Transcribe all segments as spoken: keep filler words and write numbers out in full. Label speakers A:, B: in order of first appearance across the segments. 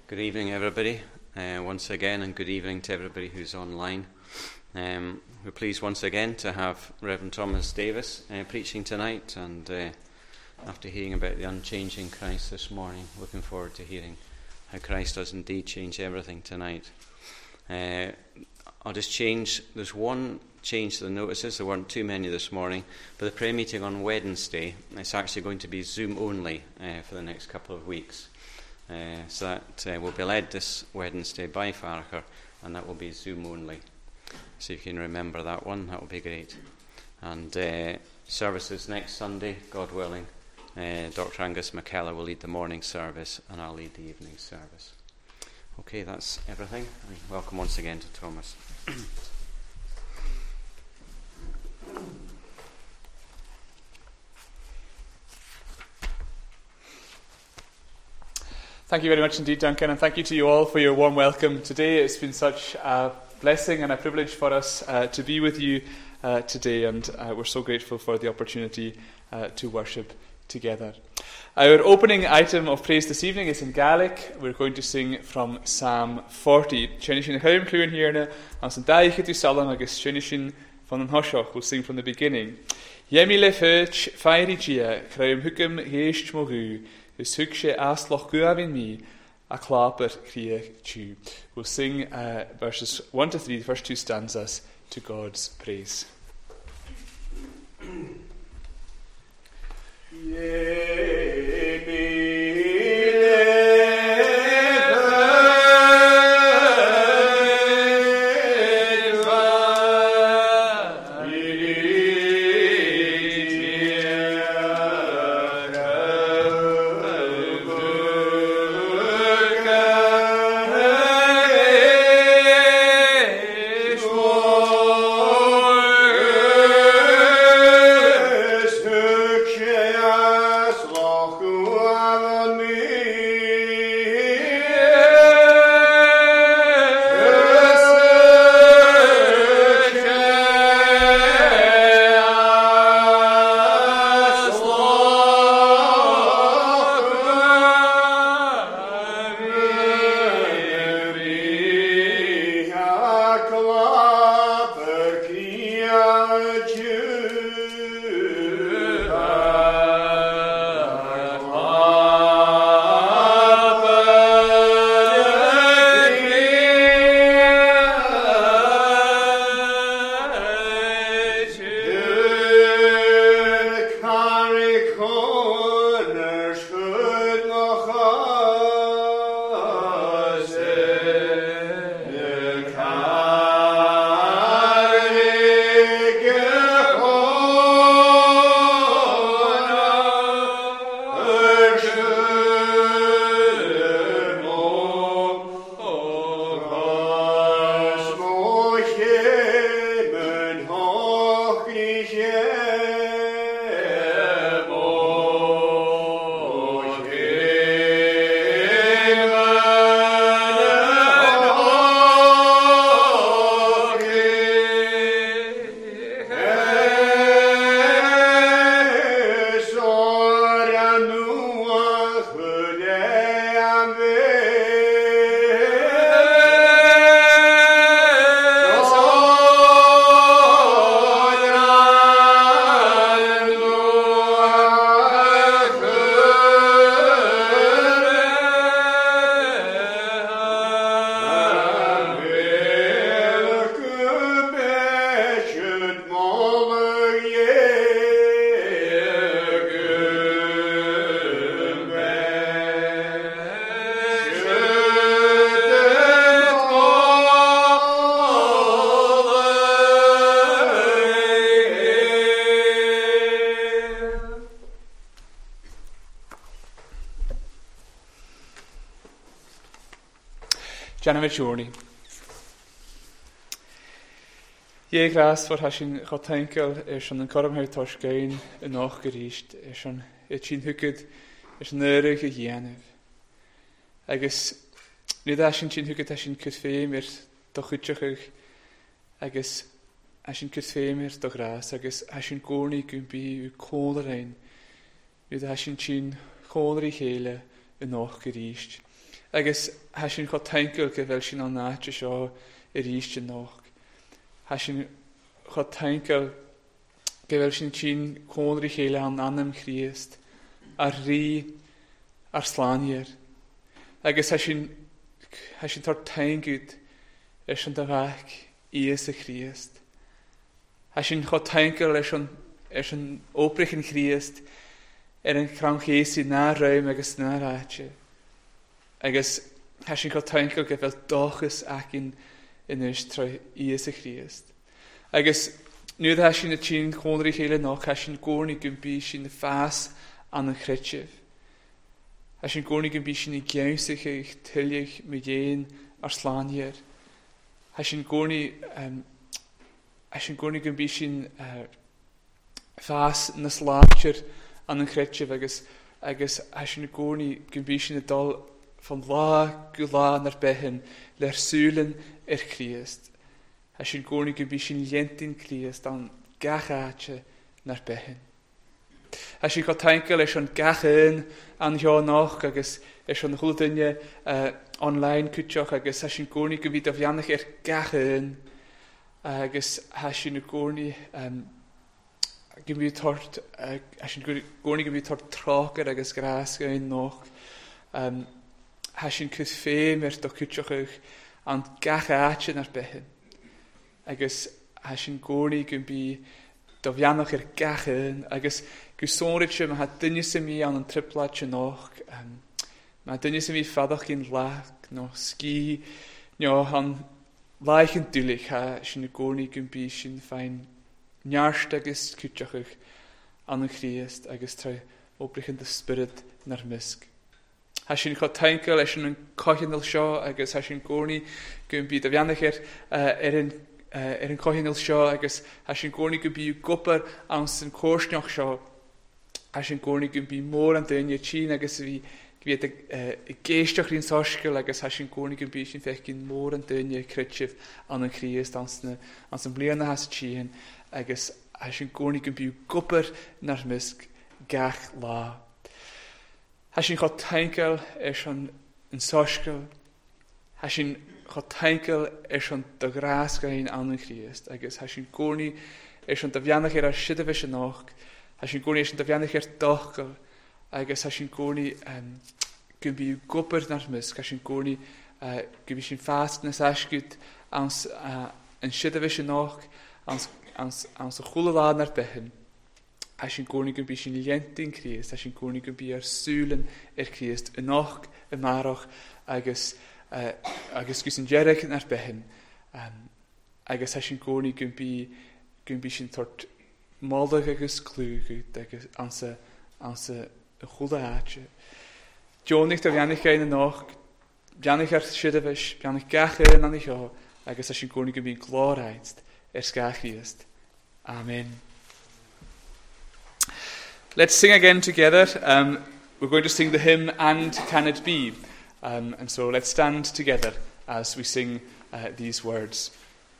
A: Good evening, everybody, uh, once again, and good evening to everybody who's online. Um, we're pleased once again to have Reverend Thomas Davis uh, preaching tonight, and uh, after hearing about the unchanging Christ this morning, looking forward to hearing how Christ does indeed change everything tonight. Uh, I'll just change, there's one change to the notices. There weren't too many this morning, but the prayer meeting on Wednesday, it's actually going to be Zoom only uh, for the next couple of weeks. Uh, so that uh, will be led this Wednesday by Farracher, and that will be Zoom only. So if you can remember that one, that will be great. And uh, services next Sunday, God willing, uh, Doctor Angus McKellar will lead the morning service, and I'll lead the evening service. Okay, that's everything. And welcome once again to Thomas.
B: Thank you very much indeed, Duncan, and thank you to you all for your warm welcome today. It's been such a blessing and a privilege for us uh, to be with you uh, today, and uh, we're so grateful for the opportunity uh, to worship together. Our opening item of praise this evening is in Gaelic. We're going to sing from Psalm forty. Chenishin Chaim Cluin here, as an Daichitu Salam agus Chenishin von den Hoshach. We'll sing from the beginning. Yemi le fetch fiery gia, Kraum Hukum Heist Mogu. Is Hukshe Asloch Guavin me, a clapper Krieg Jew. We'll sing uh, verses one to three, the first two stanzas, to God's praise. Janavit Journey. Ye gras wat hashin gotenkel is on the corm her toshgain en och gericht is on etchin huked is nerige janev. Agus nid hashin chin huked hashin kutfemer doch utchig agus hashin kutfemer doch gras agus hashin gorni gumbi u kolerein. Nid hashin chin koleri hele en och gericht. agus ha sin cho tainkel go bhfuil sin an náte seo i ríiste nach. Ha sin cho tainkel go bhfuil sin sin cónri chéile an anam Christ, ar rí, ar sláníir. Agus ha sin, ha sin tar taingud is an dafach Ies a Christ. Ha sin cho tainkel is an, is an oprich in Christ er an cranchesi na ruim agus na ráte. Agus ha sin cho tainkel go bhfuil dochas ac in in is troi Ies a Christ. Agus nu ha sin a tín cónri chéile nach ha sin górnig gymbi sin na fás an an chrytjef. Ha sin górnig gymbi sin i gjausig eich tillich me dhéin ar sláníir. Ha sin górnig um, ha sin górnig gymbi sin uh, fás na sláníir an an chrytjef agus agus ha sin górnig gymbi sin a dal van lá go lá nar behin leir súlen er Christ. Ha sin górnig gymbi sin lientin Christ an gachaatje nar behin. Ha sin go tainkel is an gachin an jo nach agus is an chuldaine uh, online kutjoch agus ha sin górnig gymbi a bhiannach er gachin agus ha sin górnig um, gymbi tort uh, ha sin górnig gymbi tort traker agus grasgain nach um, ha sin cys féim er do kutjoch an gachaatje nar behin. Agus ha sin górnig gymbi do bhiannach er gachin agus gusóritse ma ha dunne sem mi an an triplatje noch um, ma dunne sem mi fadach in lach no ski no han leichen dulich ha sin górnig gymbi sin fein njarst agus kutjoch an an Christ agus troi oprich in de spirit nar misk. Ha sin cho tainkel is an cochinil seo agus ha sin górnig gymbi do bhiannach er uh, er in Uh, er an cochinil seo agus ha sin górnig go bí gopar an san córsneach seo. Ha sin górnig go bí mór an daine tín agus bhí gvíad i géisteach rín soscail agus ha sin górnig go bí sin fechcin mór an daine crytjef an an Christ an san bliana has tíin agus ha sin górnig go bí gopar nar misk gach lá. Ha sin cho tainkel is an soscail. Ha sin cho tainkel is an do grasgain an an Christ agus ha sin górnig is an do bhiannach ar a sidavis an nach ha sin górnig is an do bhiannach ar dochgal agus ha sin górnig um, gymbi gopar nar misk ha sin górnig uh, gymbi sin fast nas asgyd ans uh, an sidavis an nach ans, ans, ans a chulala nar behin ha sin górnig gymbi sin lientin Christ ha sin górnig gymbi ar súlen ar Christ yn nach y marach agus Uh, agus gus an jerech nar behin um, agus ha sin górnig gymbi gymbi sin tort maldag agus clúgud agus ansa ansa a chulda áte. Jónig a bhiannach ein an nach bhiannach ar sidavis bhiannach gacha an ich á agus ha sin górnig gymbi glóraidst er scachiast. Amen. Let's sing again together. Um, we're going to sing the hymn And Can It Be? Um, and so let's stand together as we sing uh, these words.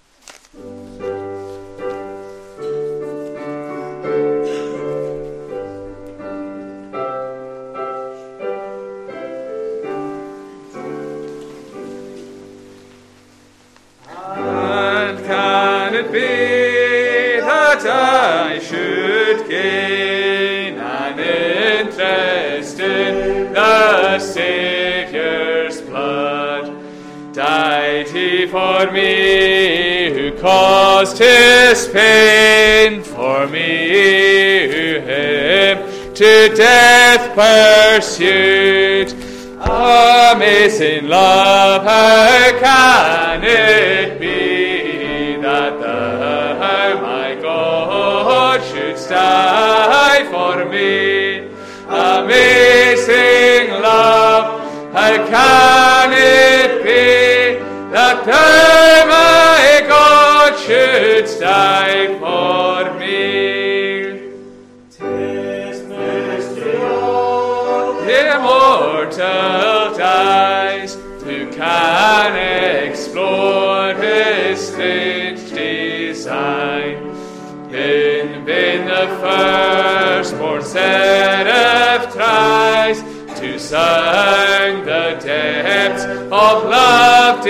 B: And can it be that I should gain an interest in the Saviour's blood? Died he for me, who caused his pain, for me, who him to death pursued? Amazing love, how can it be that thou, my God, shouldst die for me? Amazing love, how can it be that thou, my God, shouldst die for me? 'Tis mystery all, immortal dies, who can explore his strange design? In vain the firstborn seraph tries to sound the depths of love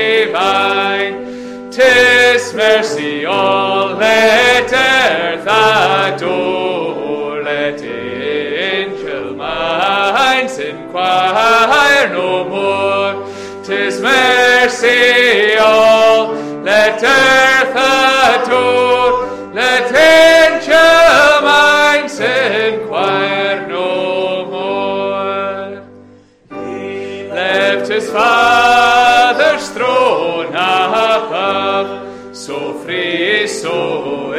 B: divine. 'Tis mercy all let earth adore, let angel minds inquire no more. 'Tis mercy all let earth adore, let angel minds inquire no more. He left his Father's throne above, so free, so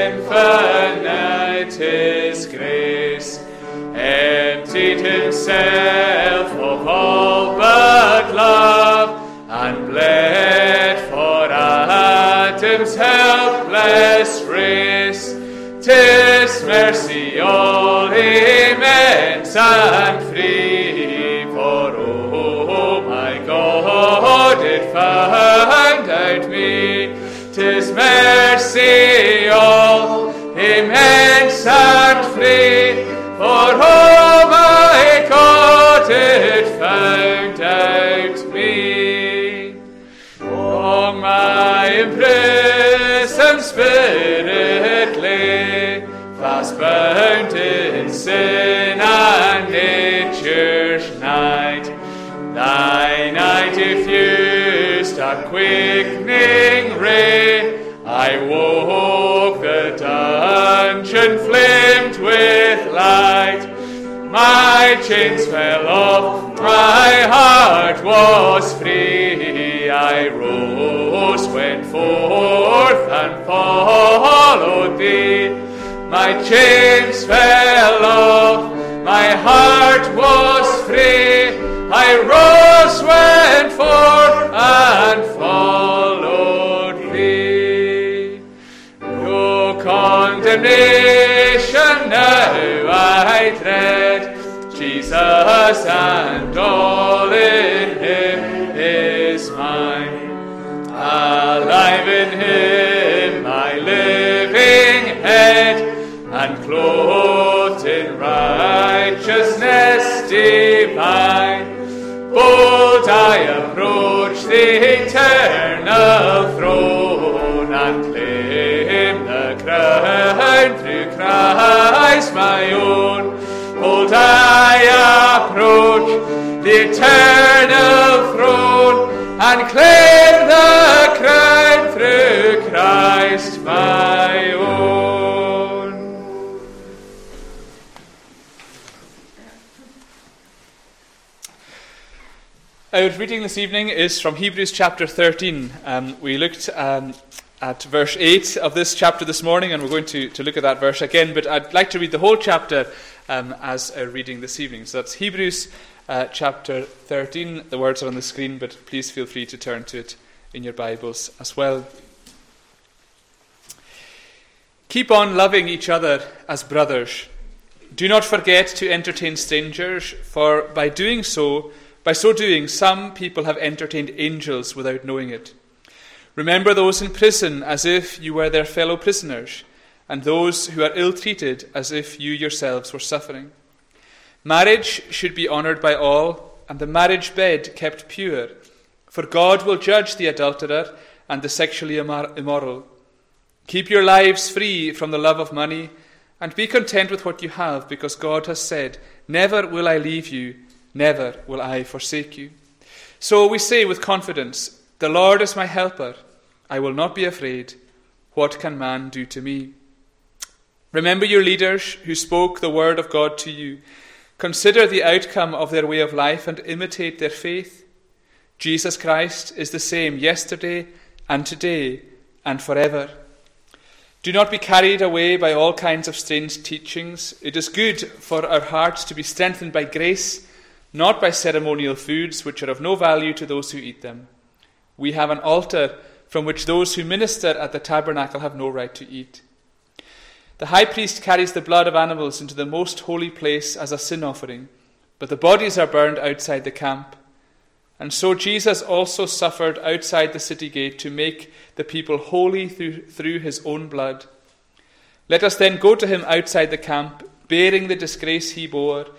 B: infinite his grace, emptied himself of all but love, and bled for Adam's helpless race. 'Tis mercy all immense and free, for oh my God, it found out me. 'Tis mercy all immense and free, for oh my God, it found out me. Long my imprisoned spirit lay, fast bound in sin and nature's night. Thine eye diffused a quickening ray, I woke, the dungeon flamed with light. My chains fell off, my heart was free. I rose, went forth, and followed thee. My chains fell off, my heart was free. I rose, went forth, and followed thee. No condemnation now I dread, Jesus and all in him is mine. Alive in him, my living head, and clothed in righteousness divine. Bold I approach the eternal throne, and claim the crown through Christ my own. Bold I approach the eternal throne, and claim the crown through Christ my own. Our reading this evening is from Hebrews chapter thirteen. Um, we looked um, at verse eight of this chapter this morning, and we're going to, to look at that verse again, but I'd like to read the whole chapter um, as a reading this evening. So that's Hebrews uh, chapter thirteen. The words are on the screen, but please feel free to turn to it in your Bibles as well. Keep on loving each other as brothers. Do not forget to entertain strangers, for by doing so, By so doing, some people have entertained angels without knowing it. Remember those in prison as if you were their fellow prisoners, and those who are ill-treated as if you yourselves were suffering. Marriage should be honoured by all, and the marriage bed kept pure, for God will judge the adulterer and the sexually immoral. Keep your lives free from the love of money, and be content with what you have, because God has said, "Never will I leave you, never will I forsake you." So we say with confidence, "The Lord is my helper. I will not be afraid. What can man do to me?" Remember your leaders who spoke the word of God to you. Consider the outcome of their way of life and imitate their faith. Jesus Christ is the same yesterday and today and forever. Do not be carried away by all kinds of strange teachings. It is good for our hearts to be strengthened by grace, not by ceremonial foods which are of no value to those who eat them. We have an altar from which those who minister at the tabernacle have no right to eat. The high priest carries the blood of animals into the most holy place as a sin offering, but the bodies are burned outside the camp. And so Jesus also suffered outside the city gate to make the people holy through, through his own blood. Let us then go to him outside the camp, bearing the disgrace he bore,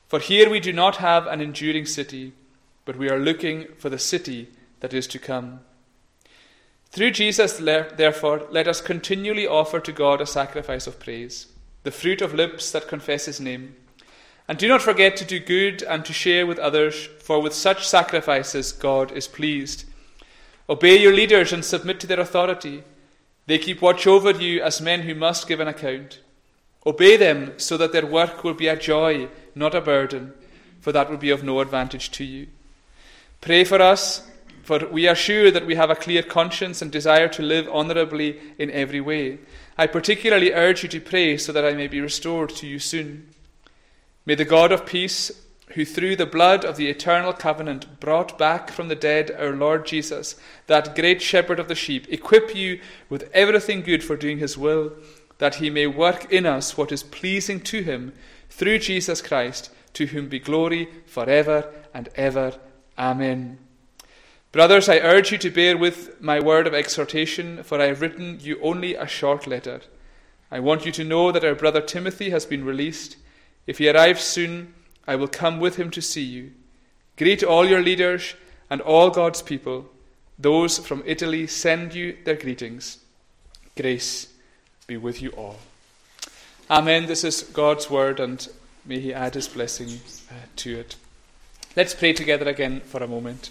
B: For here we do not have an enduring city, but we are looking for the city that is to come. Through Jesus, therefore, let us continually offer to God a sacrifice of praise, the fruit of lips that confess his name. And do not forget to do good and to share with others, for with such sacrifices God is pleased. Obey your leaders and submit to their authority. They keep watch over you as men who must give an account. Obey them so that their work will be a joy, not a burden, for that will be of no advantage to you. Pray for us, for we are sure that we have a clear conscience and desire to live honourably in every way. I particularly urge you to pray so that I may be restored to you soon. May the God of peace, who through the blood of the eternal covenant brought back from the dead our Lord Jesus, that great shepherd of the sheep, equip you with everything good for doing his will, that he may work in us what is pleasing to him, through Jesus Christ, to whom be glory forever and ever. Amen. Brothers, I urge you to bear with my word of exhortation, for I have written you only a short letter. I want you to know that our brother Timothy has been released. If he arrives soon, I will come with him to see you. Greet all your leaders and all God's people. Those from Italy send you their greetings. Grace be with you all. Amen. This is God's word, and may he add his blessing uh, to it. Let's pray together again for a moment.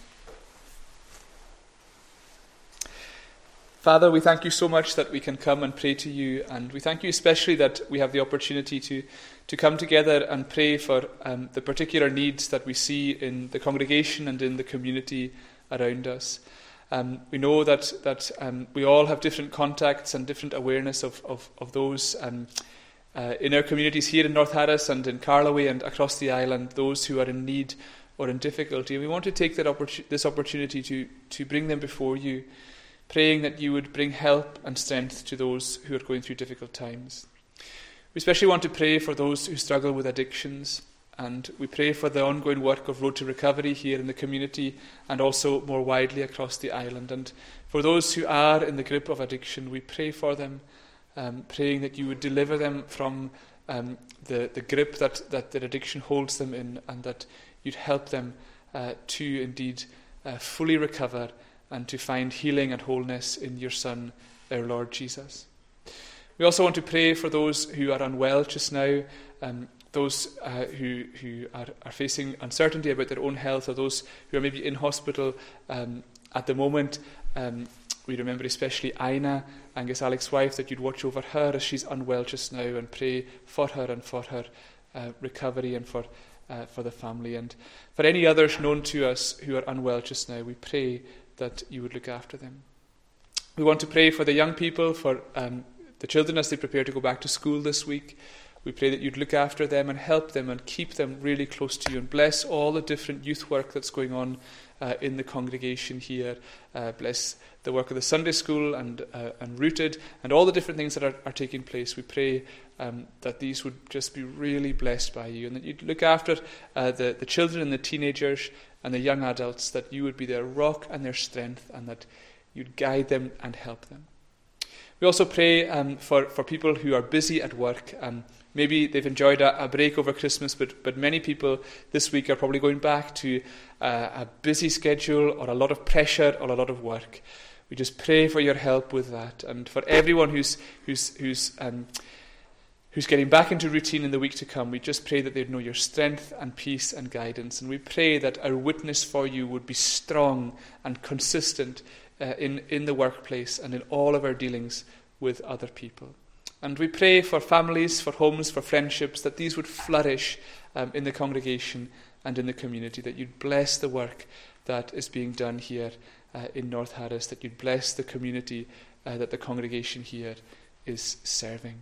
B: Father, we thank you so much that we can come and pray to you, and we thank you especially that we have the opportunity to, to come together and pray for um, the particular needs that we see in the congregation and in the community around us. Um, we know that that um, we all have different contacts and different awareness of, of, of those um, uh, in our communities here in North Harris and in Carloway and across the island, those who are in need or in difficulty. And we want to take that oppor- this opportunity to, to bring them before you, praying that you would bring help and strength to those who are going through difficult times. We especially want to pray for those who struggle with addictions, and we pray for the ongoing work of Road to Recovery here in the community and also more widely across the island. And for those who are in the grip of addiction, we pray for them, um, praying that you would deliver them from um, the, the grip that, that their addiction holds them in, and that you'd help them uh, to indeed uh, fully recover and to find healing and wholeness in your Son, our Lord Jesus. We also want to pray for those who are unwell just now, um, those uh, who, who are, are facing uncertainty about their own health, or those who are maybe in hospital um, at the moment. Um, we remember especially Aina, Angus Alex's wife, that you'd watch over her as she's unwell just now, and pray for her and for her uh, recovery and for, uh, for the family. And for any others known to us who are unwell just now, we pray that you would look after them. We want to pray for the young people, for um, the children as they prepare to go back to school this week. We pray that you'd look after them and help them and keep them really close to you, and bless all the different youth work that's going on uh, in the congregation here. Uh, bless the work of the Sunday school and uh, and Rooted and all the different things that are, are taking place. We pray um, that these would just be really blessed by you, and that you'd look after uh, the, the children and the teenagers and the young adults, that you would be their rock and their strength, and that you'd guide them and help them. We also pray um, for, for people who are busy at work. Um, maybe they've enjoyed a, a break over Christmas, but, but many people this week are probably going back to uh, a busy schedule, or a lot of pressure, or a lot of work. We just pray for your help with that, and for everyone who's who's who's um, who's getting back into routine in the week to come. We just pray that they'd know your strength and peace and guidance, and we pray that our witness for you would be strong and consistent uh, in, in the workplace and in all of our dealings with other people. And we pray for families, for homes, for friendships, that these would flourish um, in the congregation and in the community, that you'd bless the work that is being done here uh, in North Harris, that you'd bless the community uh, that the congregation here is serving.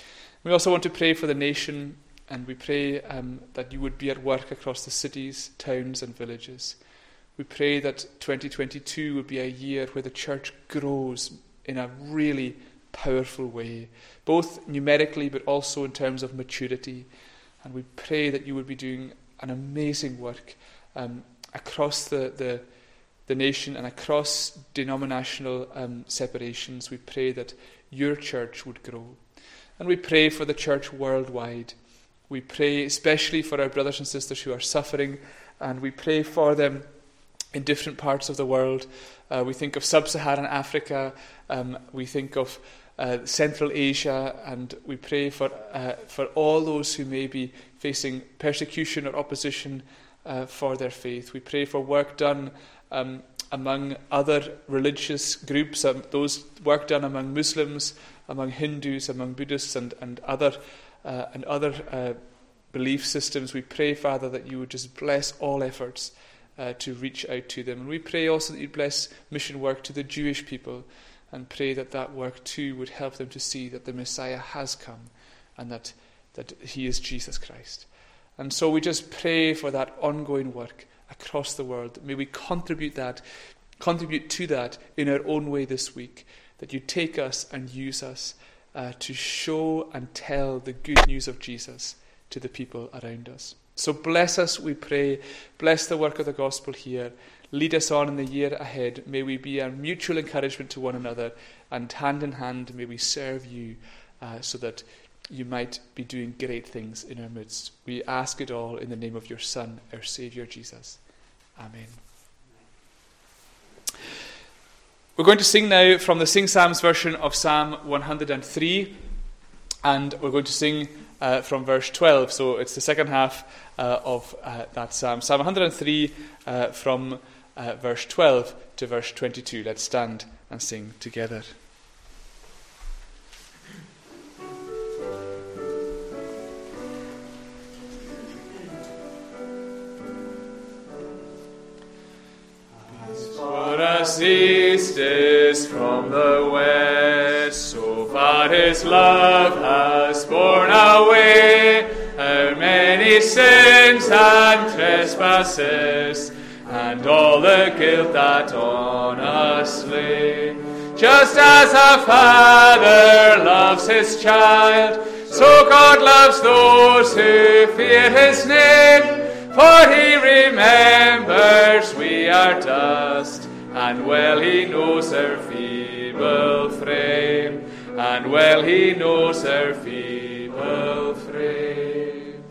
B: We also want to pray for the nation, and we pray um, that you would be at work across the cities, towns and villages. We pray that twenty twenty-two would be a year where the church grows in a really powerful way, both numerically but also in terms of maturity. And we pray that you would be doing an amazing work um, across the, the, the nation and across denominational um, separations. We pray that your church would grow. And we pray for the church worldwide, We pray especially for our brothers and sisters who are suffering, and we pray for them in different parts of the world. Uh, we think of sub-Saharan Africa, um, we think of uh, Central Asia, and we pray for uh, for all those who may be facing persecution or opposition uh, for their faith. We pray for work done um, among other religious groups, um, those work done among Muslims, among Hindus, among Buddhists, and, and other uh, and other uh, belief systems. We pray, Father, that you would just bless all efforts uh, to reach out to them. And we pray also that you bless mission work to the Jewish people, and pray that that work too would help them to see that the Messiah has come, and that, that he is Jesus Christ. And so we just pray for that ongoing work across the world. May we contribute that, contribute to that in our own way this week, that you take us and use us uh, to show and tell the good news of Jesus to the people around us. So bless us, we pray. Bless the work of the gospel here. Lead us on in the year ahead. May we be a mutual encouragement to one another, and hand in hand may we serve you uh, so that you might be doing great things in our midst. We ask it all in the name of your Son, our Saviour Jesus. Amen. We're going to sing now from the Sing Psalms version of Psalm one hundred three, and we're going to sing uh, from verse twelve. So it's the second half uh, of uh, that psalm. Psalm one hundred three uh, from uh, verse twelve to verse twenty-two. Let's stand and sing together. As east is from the west, so far his love has borne away our many sins and trespasses, and all the guilt that on us lay. Just as a father loves his child, so God loves those who fear his name. For he remembers we are dust, and well he knows our feeble frame, and well he knows our feeble frame.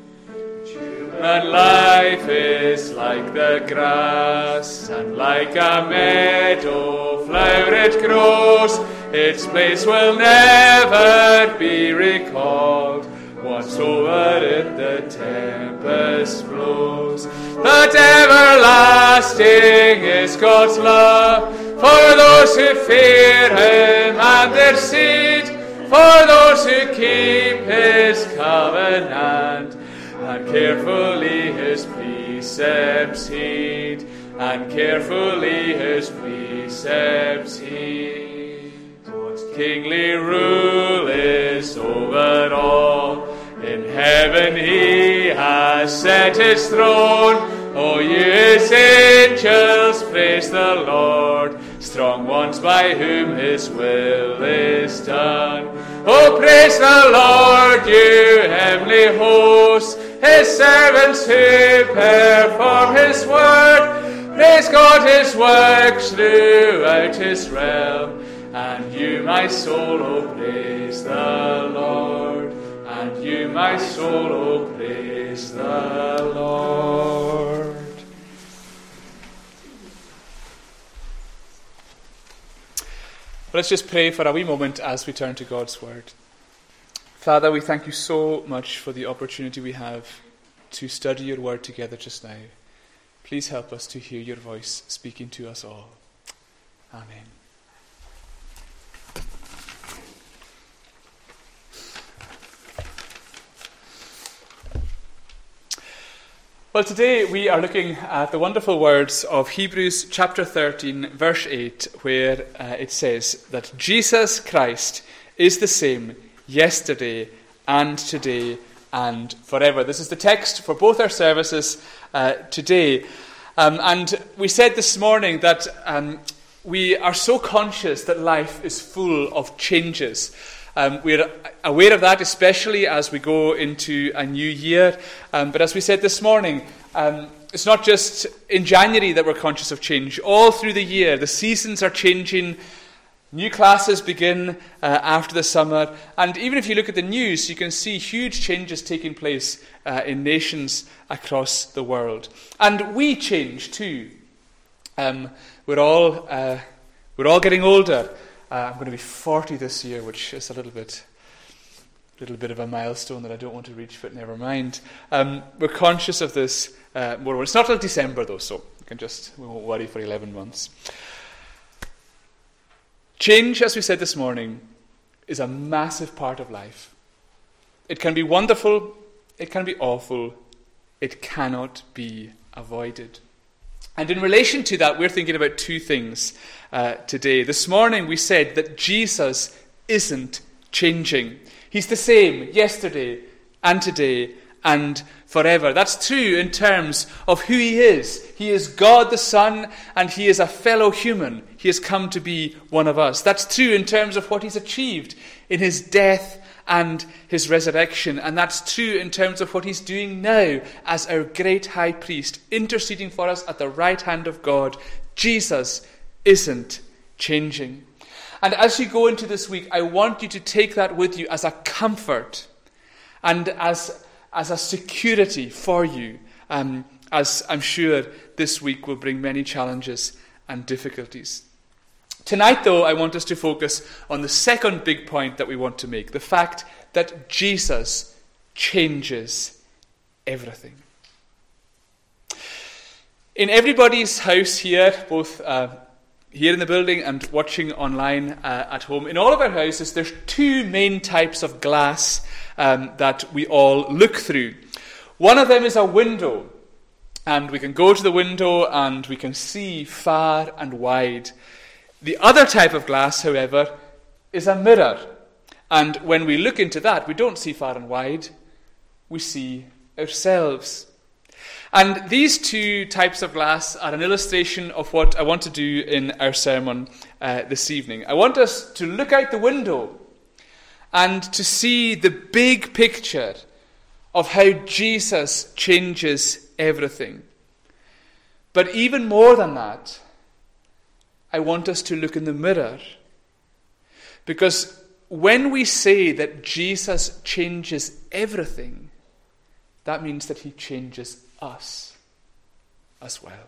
B: Human life is like the grass, and like a meadow flower it grows. Its place will never be recalled, once over it the tempest blows. But everlasting is God's love for those who fear him and their seed, for those who keep his covenant and carefully his precepts heed, and carefully his precepts heed. God's kingly rule is over all. In heaven he has set his throne. O you his angels, praise the Lord, strong ones by whom his will is done. O praise the Lord, you heavenly hosts, his servants who perform his word. Praise God, his works throughout his realm. And you, my soul, O praise the Lord. And you, my soul, O praise the Lord. Let's just pray for a wee moment as we turn to God's word. Father, we thank you so much for the opportunity we have to study your word together just now. Please help us to hear your voice speaking to us all. Amen. Well, today we are looking at the wonderful words of Hebrews chapter thirteen, verse eight, where uh, it says that Jesus Christ is the same yesterday and today and forever. This is the text for both our services uh, today. Um, and we said this morning that um, we are so conscious that life is full of changes. Um, we're aware of that, especially as we go into a new year. Um, but as we said this morning, um, it's not just in January that we're conscious of change. All through the year, the seasons are changing New classes begin uh, after the summer, and even if you look at the news, you can see huge changes taking place uh, in nations across the world. And we change too. Um, we're all uh, we're all getting older. Uh, I'm going to be forty this year, which is a little bit, little bit of a milestone that I don't want to reach, but never mind. Um, we're conscious of this uh, more. It's not till December though, so you can just we won't worry for eleven months. Change, as we said this morning, is a massive part of life. It can be wonderful, it can be awful, it cannot be avoided. And in relation to that, we're thinking about two things uh, today. This morning we said that Jesus isn't changing. He's the same yesterday and today and forever. That's true in terms of who he is. He is God the Son, and he is a fellow human. He has come to be one of us. That's true in terms of what he's achieved in his death and his resurrection. And that's true in terms of what he's doing now as our great high priest, interceding for us at the right hand of God. Jesus isn't changing. And as you go into this week, I want you to take that with you as a comfort and as as a security for you, um, as I'm sure this week will bring many challenges and difficulties. Tonight, though, I want us to focus on the second big point that we want to make, the fact that Jesus changes everything. In everybody's house here, both uh, here in the building and watching online uh, at home, in all of our houses, there's two main types of glass um, that we all look through. One of them is a window, and we can go to the window and we can see far and wide. The other type of glass, however, is a mirror, and when we look into that, we don't see far and wide, we see ourselves. And these two types of glass are an illustration of what I want to do in our sermon uh, this evening. I want us to look out the window and to see the big picture of how Jesus changes everything. But even more than that, I want us to look in the mirror. Because when we say that Jesus changes everything, that means that he changes us as well.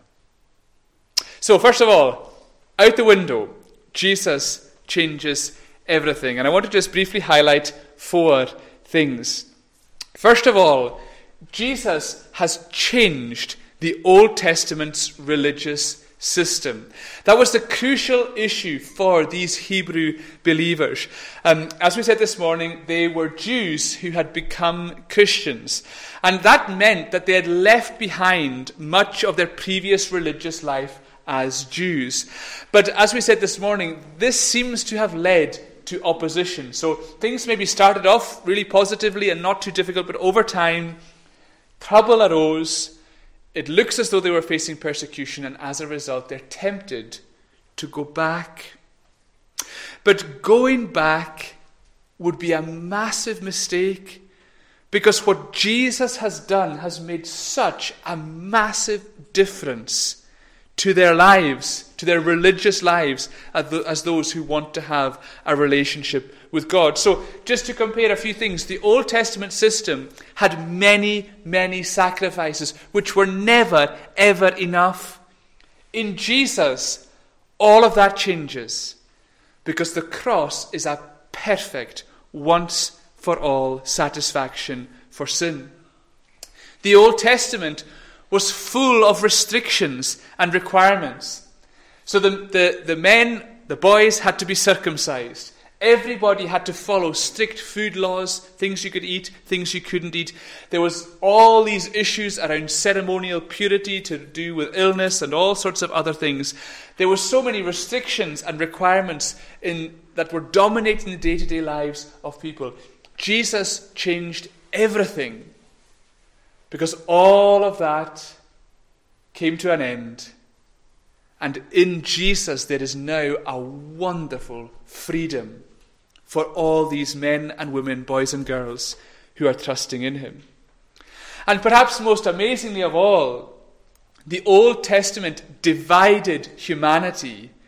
B: So first of all, out the window, Jesus changes everything. And I want to just briefly highlight four things. First of all, Jesus has changed the Old Testament's religious system. That was the crucial issue for these Hebrew believers. Um, as we said this morning, they were Jews who had become Christians. And that meant that they had left behind much of their previous religious life as Jews. But as we said this morning, this seems to have led to opposition. So things maybe started off really positively and not too difficult, but over time, trouble arose. It looks as though they were facing persecution, and as a result, they're tempted to go back. But going back would be a massive mistake, because what Jesus has done has made such a massive difference to their lives, to their religious lives, as those who want to have a relationship with God. So, just to compare a few things, the Old Testament system had many, many sacrifices, which were never, ever enough. In Jesus, all of that changes, because the cross is a perfect, once for all satisfaction for sin. The Old Testament was full of restrictions and requirements. So the, the, the men, the boys, had to be circumcised. Everybody had to follow strict food laws, things you could eat, things you couldn't eat. There was all these issues around ceremonial purity to do with illness and all sorts of other things. There were so many restrictions and requirements in, that were dominating the day-to-day lives of people. Jesus changed everything, because all of that came to an end. And in Jesus there is now a wonderful freedom for all these men and women, boys and girls, who are trusting in him. And perhaps most amazingly of all, the Old Testament divided humanity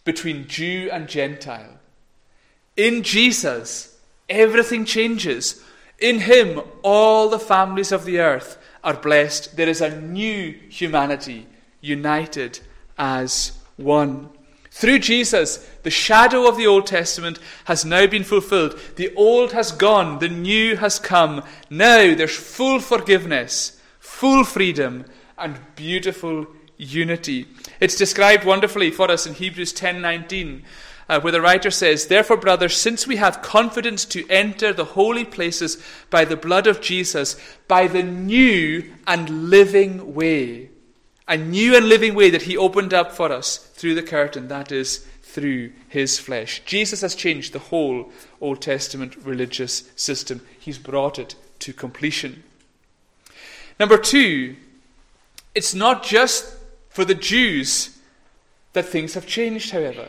B: between Jew and Gentile. In Jesus, everything changes. In him, all the families of the earth are blessed. There is a new humanity united as one. Through Jesus, the shadow of the Old Testament has now been fulfilled. The old has gone, the new has come. Now there's full forgiveness, full freedom, and beautiful unity. It's described wonderfully for us in Hebrews ten nineteen, uh, where the writer says, "Therefore, brothers, since we have confidence to enter the holy places by the blood of Jesus, by the new and living way," a new and living way that he opened up for us through the curtain, that is, through his flesh. Jesus has changed the whole Old Testament religious system. He's brought it to completion. Number two, it's not just for the Jews that things have changed, however.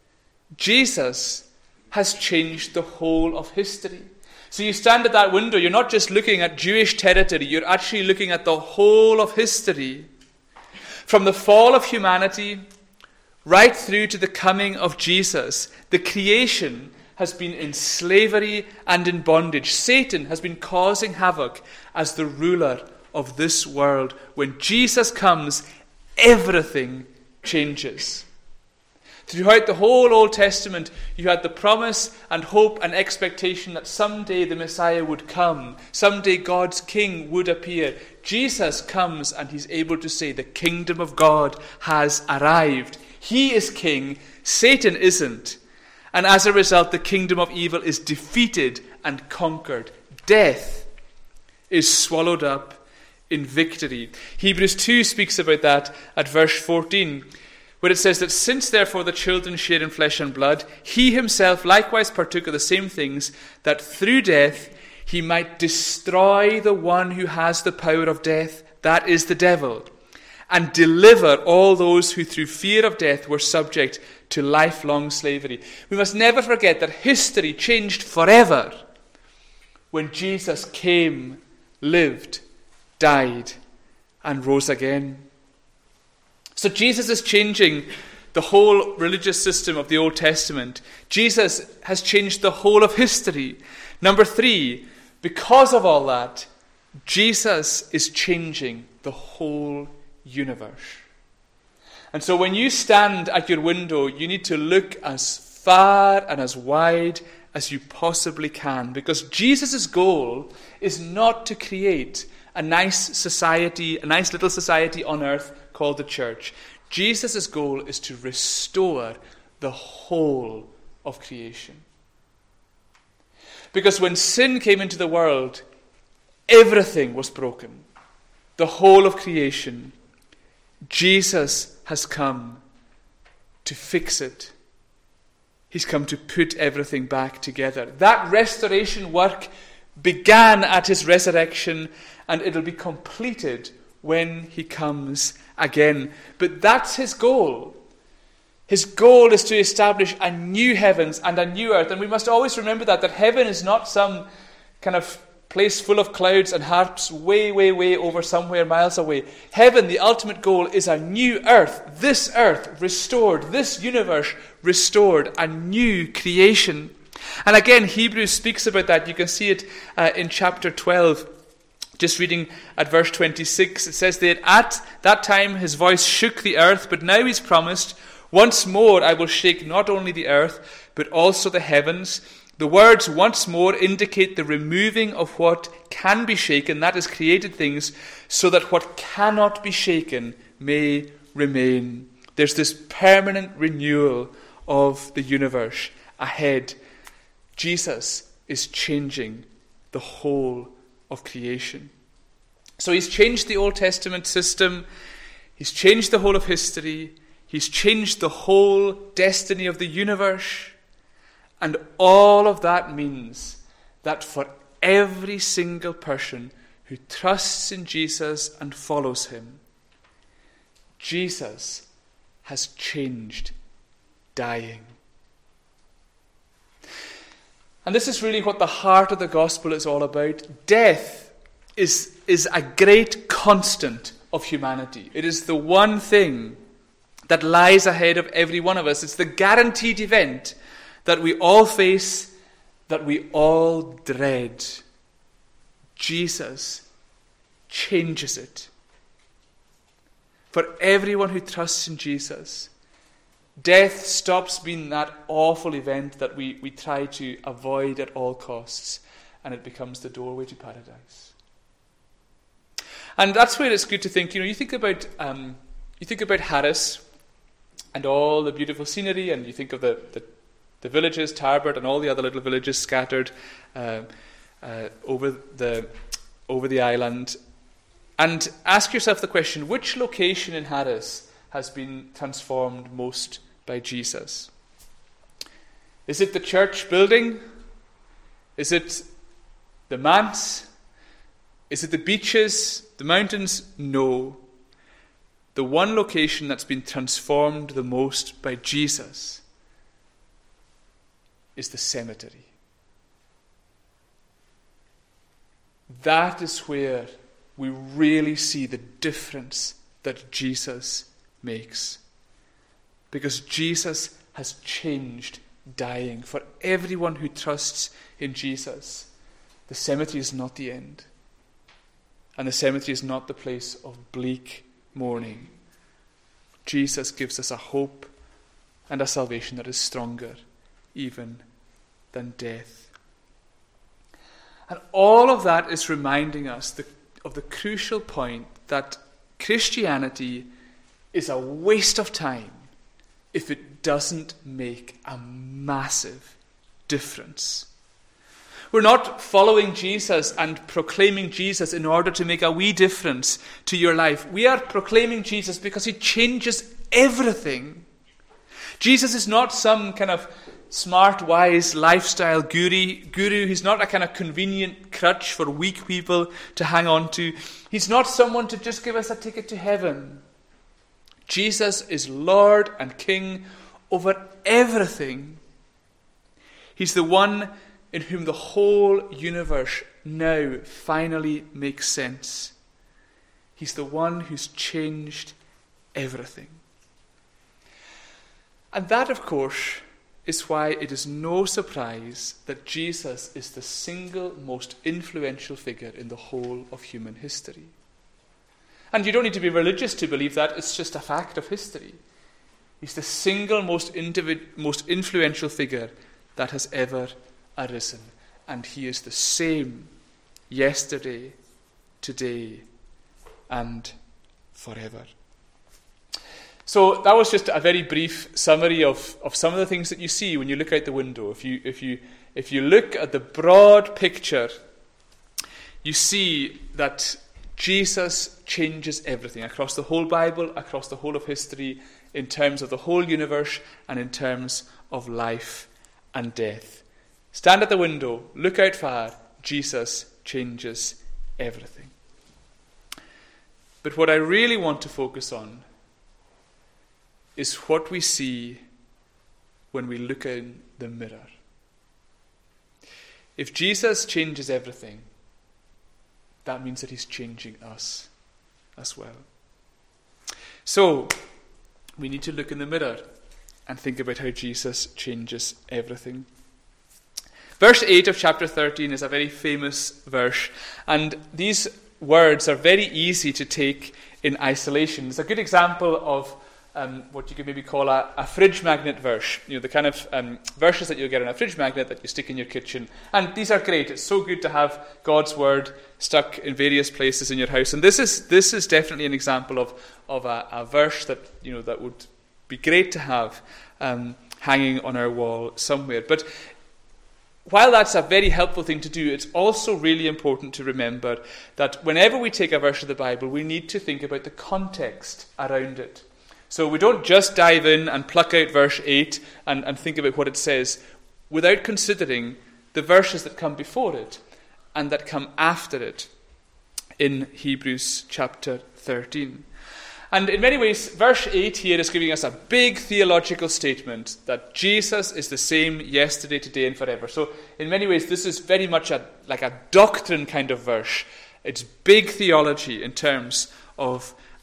B: Jesus has changed the whole of history. So you stand at that window, you're not just looking at Jewish territory, you're actually looking at the whole of history. From the fall of humanity right through to the coming of Jesus, the creation has been in slavery and in bondage. Satan has been causing havoc as the ruler of this world. When Jesus comes, everything changes. Throughout the whole Old Testament, you had the promise and hope and expectation that someday the Messiah would come. Someday God's King would appear. Jesus comes and he's able to say the kingdom of God has arrived. He is king, Satan isn't. And as a result, the kingdom of evil is defeated and conquered. Death is swallowed up in victory. Hebrews two speaks about that at verse fourteen, where it says that since therefore the children share in flesh and blood, he himself likewise partook of the same things, that through death he might destroy the one who has the power of death, that is the devil, and deliver all those who through fear of death were subject to lifelong slavery. We must never forget that history changed forever when Jesus came, lived, died, and rose again. So Jesus is changing the whole religious system of the Old Testament. Jesus has changed the whole of history. Number three, because of all that, Jesus is changing the whole universe. And so when you stand at your window, you need to look as far and as wide as you possibly can, because Jesus' goal is not to create a nice society, a nice little society on earth called the church. Jesus' goal is to restore the whole of creation. Because when sin came into the world, everything was broken. The whole of creation. Jesus has come to fix it. He's come to put everything back together. That restoration work began at his resurrection, and it'll be completed when he comes again. But that's his goal. His goal is to establish a new heavens and a new earth. And we must always remember that, that heaven is not some kind of place full of clouds and harps way, way, way over somewhere miles away. Heaven, the ultimate goal, is a new earth. This earth restored. This universe restored. A new creation. And again, Hebrews speaks about that. You can see it uh, in chapter twelve. Just reading at verse twenty-six, it says that at that time his voice shook the earth, but now he's promised, once more I will shake not only the earth, but also the heavens. The words once more indicate the removing of what can be shaken, that is created things, so that what cannot be shaken may remain. There's this permanent renewal of the universe ahead. Jesus is changing the whole of creation. So he's changed the Old Testament system. He's changed the whole of history. He's changed the whole destiny of the universe. And all of that means that for every single person who trusts in Jesus and follows him, Jesus has changed dying. And this is really what the heart of the gospel is all about. Death is, is a great constant of humanity. It is the one thing that lies ahead of every one of us. It's the guaranteed event that we all face, that we all dread. Jesus changes it. For everyone who trusts in Jesus, death stops being that awful event that we, we try to avoid at all costs, and it becomes the doorway to paradise. And that's where it's good to think, you know, you think about um, you think about Harris and all the beautiful scenery, and you think of the, the, the villages, Tarbert and all the other little villages scattered uh, uh, over the over the island, and ask yourself the question, which location in Harris has been transformed most by Jesus? Is it the church building? Is it the manse? Is it the beaches, the mountains? No. The one location that's been transformed the most by Jesus is the cemetery. That is where we really see the difference that Jesus makes. Because Jesus has changed dying. For everyone who trusts in Jesus, the cemetery is not the end. And the cemetery is not the place of bleak mourning. Jesus gives us a hope and a salvation that is stronger even than death. And all of that is reminding us the, of the crucial point that Christianity is a waste of time if it doesn't make a massive difference. We're not following Jesus and proclaiming Jesus in order to make a wee difference to your life. We are proclaiming Jesus because he changes everything. Jesus is not some kind of smart, wise lifestyle guru. Guru. He's not a kind of convenient crutch for weak people to hang on to. He's not someone to just give us a ticket to heaven. Jesus is Lord and King over everything. He's the one in whom the whole universe now finally makes sense. He's the one who's changed everything. And that, of course, is why it is no surprise that Jesus is the single most influential figure in the whole of human history. And you don't need to be religious to believe that. It's just a fact of history. He's the single most, individ- most influential figure that has ever arisen. And he is the same yesterday, today, and forever. So that was just a very brief summary of, of some of the things that you see when you look out the window. If you if you if you look at the broad picture, you see that Jesus changes everything across the whole Bible, across the whole of history, in terms of the whole universe and in terms of life and death. Stand at the window, look out far, Jesus changes everything. But what I really want to focus on is what we see when we look in the mirror. If Jesus changes everything, that means that he's changing us as well. So, we need to look in the mirror and think about how Jesus changes everything. Verse eight of chapter thirteen is a very famous verse, and these words are very easy to take in isolation. It's a good example of Um, what you could maybe call a, a fridge magnet verse. You know, the kind of um, verses that you'll get on a fridge magnet that you stick in your kitchen. And these are great. It's so good to have God's word stuck in various places in your house. And this is this is definitely an example of of a, a verse that you know that would be great to have um, hanging on our wall somewhere. But while that's a very helpful thing to do, it's also really important to remember that whenever we take a verse of the Bible, we need to think about the context around it. So we don't just dive in and pluck out verse eight and, and think about what it says without considering the verses that come before it and that come after it in Hebrews chapter thirteen. And in many ways, verse eight here is giving us a big theological statement that Jesus is the same yesterday, today, and forever. So in many ways, this is very much a, like a doctrine kind of verse. It's big theology in terms of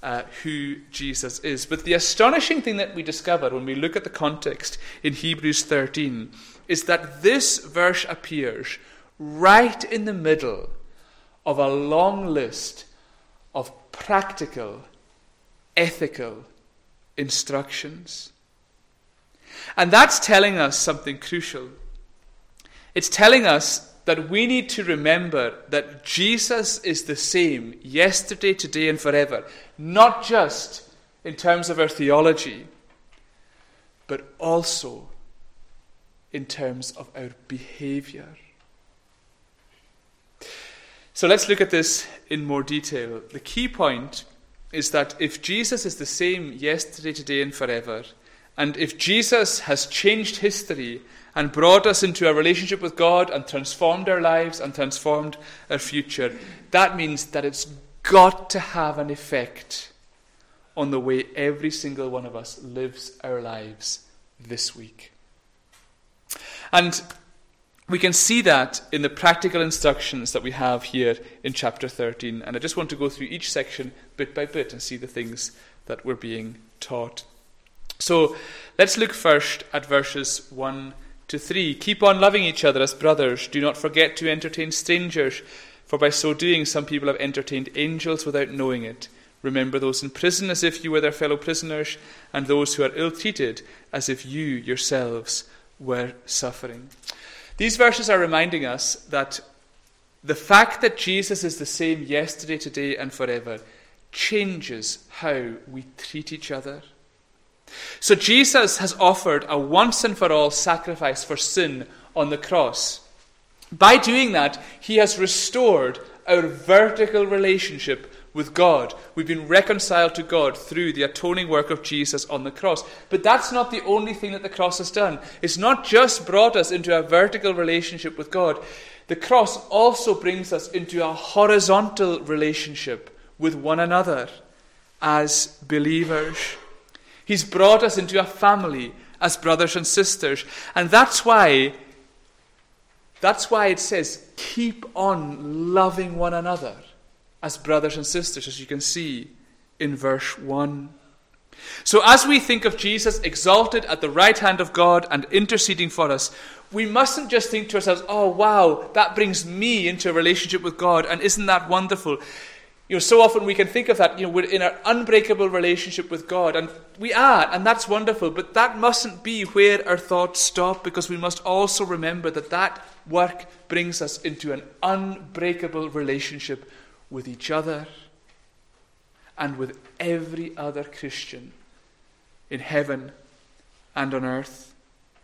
B: uh, who Jesus is. But the astonishing thing that we discover when we look at the context in Hebrews thirteen is that this verse appears right in the middle of a long list of practical, ethical instructions. And that's telling us something crucial. It's telling us that we need to remember that Jesus is the same yesterday, today, and forever. Not just in terms of our theology, but also in terms of our behavior. So let's look at this in more detail. The key point is that if Jesus is the same yesterday, today, and forever, and if Jesus has changed history and brought us into a relationship with God and transformed our lives and transformed our future, that means that it's got to have an effect on the way every single one of us lives our lives this week. And we can see that in the practical instructions that we have here in chapter thirteen. And I just want to go through each section bit by bit and see the things that we're being taught. So let's look first at verses one to three. Keep on loving each other as brothers. Do not forget to entertain strangers, for by so doing some people have entertained angels without knowing it. Remember those in prison as if you were their fellow prisoners, and those who are ill-treated as if you yourselves were suffering. These verses are reminding us that the fact that Jesus is the same yesterday, today, and forever changes how we treat each other. So Jesus has offered a once and for all sacrifice for sin on the cross. By doing that, he has restored our vertical relationship with God. We've been reconciled to God through the atoning work of Jesus on the cross. But that's not the only thing that the cross has done. It's not just brought us into a vertical relationship with God. The cross also brings us into a horizontal relationship with one another as believers. He's brought us into a family as brothers and sisters. And that's why, that's why it says, keep on loving one another as brothers and sisters, as you can see in verse one. So as we think of Jesus exalted at the right hand of God and interceding for us, we mustn't just think to ourselves, oh wow, that brings me into a relationship with God, and isn't that wonderful? You know, so often we can think of that, you know, we're in an unbreakable relationship with God, and we are, and that's wonderful, but that mustn't be where our thoughts stop, because we must also remember that that work brings us into an unbreakable relationship with each other and with every other Christian in heaven and on earth.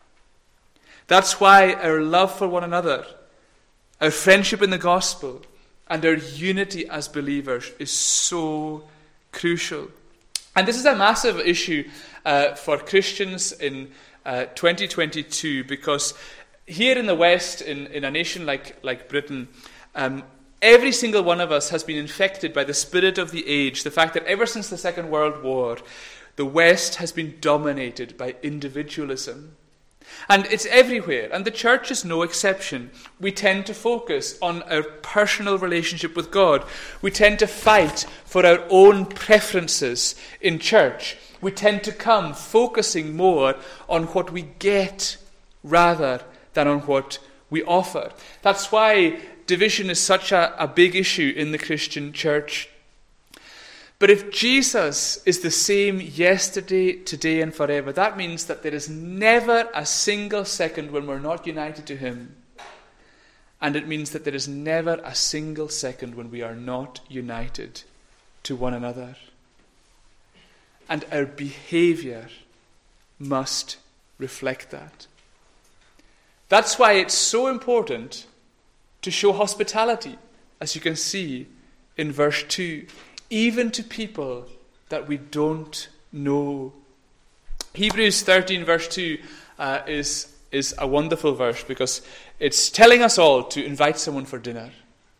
B: That's why our love for one another, our friendship in the gospel, and our unity as believers is so crucial. And this is a massive issue uh, for Christians in uh, twenty twenty-two, because here in the West, in, in a nation like, like Britain, um, every single one of us has been infected by the spirit of the age, the fact that ever since the Second World War, the West has been dominated by individualism. And it's everywhere, and the church is no exception. We tend to focus on our personal relationship with God. We tend to fight for our own preferences in church. We tend to come focusing more on what we get rather than on what we offer. That's why division is such a, a big issue in the Christian church. But if Jesus is the same yesterday, today, and forever, that means that there is never a single second when we're not united to him. And it means that there is never a single second when we are not united to one another. And our behavior must reflect that. That's why it's so important to show hospitality, as you can see in verse two. Even to people that we don't know. Hebrews thirteen verse two uh, is, is a wonderful verse, because it's telling us all to invite someone for dinner.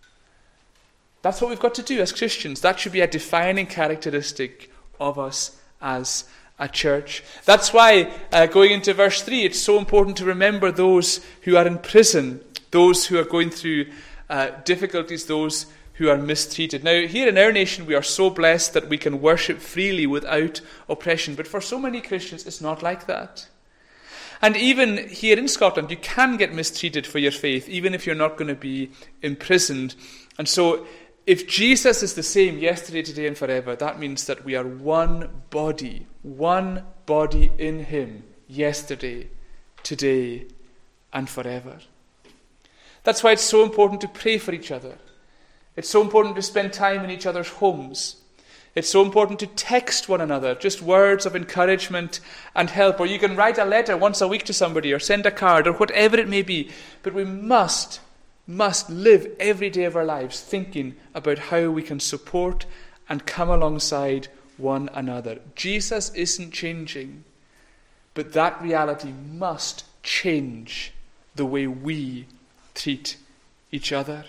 B: That's what we've got to do as Christians. That should be a defining characteristic of us as a church. That's why uh, going into verse three, it's so important to remember those who are in prison, those who are going through uh, difficulties, those who are mistreated. Now, here in our nation, we are so blessed that we can worship freely without oppression. But for so many Christians, it's not like that. And even here in Scotland, you can get mistreated for your faith, even if you're not going to be imprisoned. And so, if Jesus is the same yesterday, today, and forever, that means that we are one body, one body in him, yesterday, today, and forever. That's why it's so important to pray for each other. It's so important to spend time in each other's homes. It's so important to text one another, just words of encouragement and help. Or you can write a letter once a week to somebody or send a card or whatever it may be. But we must, must live every day of our lives thinking about how we can support and come alongside one another. Jesus isn't changing, but that reality must change the way we treat each other.